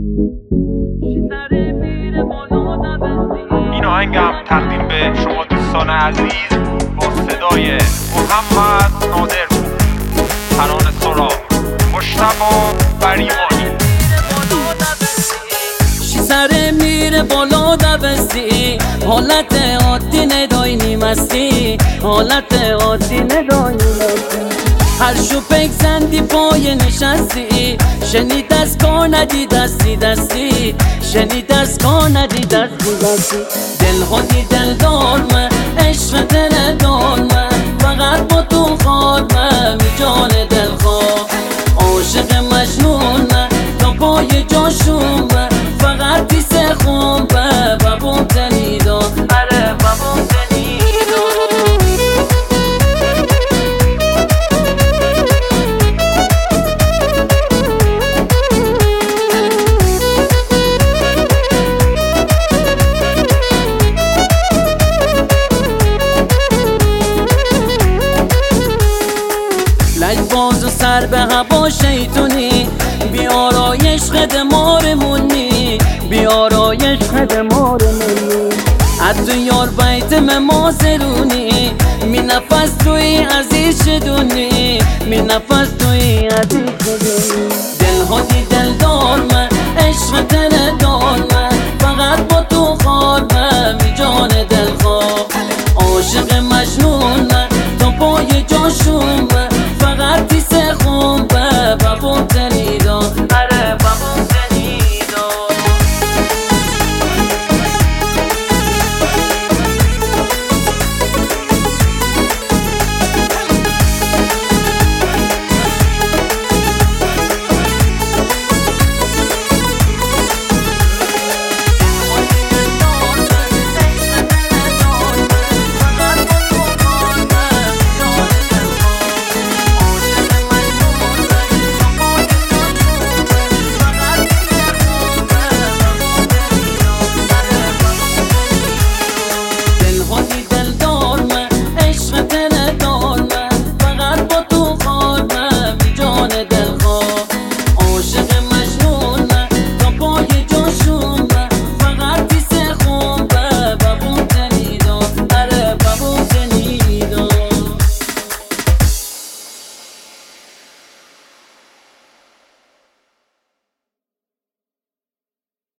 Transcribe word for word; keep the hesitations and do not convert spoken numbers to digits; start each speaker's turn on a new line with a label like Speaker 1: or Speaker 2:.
Speaker 1: این آهنگم تقدیم به شما دوستان عزیز با صدای محمد نادر بود. ترانه سرا مشتبه بریمانی.
Speaker 2: سر میره بالا دبستی، حالت عادی ندای نیمستی، حالت عادی ندای نیمستی. هر شو پک زندی پای نشستی، شنید از کار ندی دستی دستی، شنید از کار ندی دستی دستی. دل خودی دل دارمه، عشق دل دارمه، فقط با تو خارمه، می جان دل خواه. عاشق مجنونه تا پای جاشومه، فقط پیسه خوبه بابام تنیدا، اره بابام تنیدا. لجباز و سر به هوا شیطونی، بیارایش خدمارمونی، بیارایش خدمارمونی. حتی یار بیت ممازرونی، می نفس توی عزیز شدونی، می نفس توی عزیز شدونی.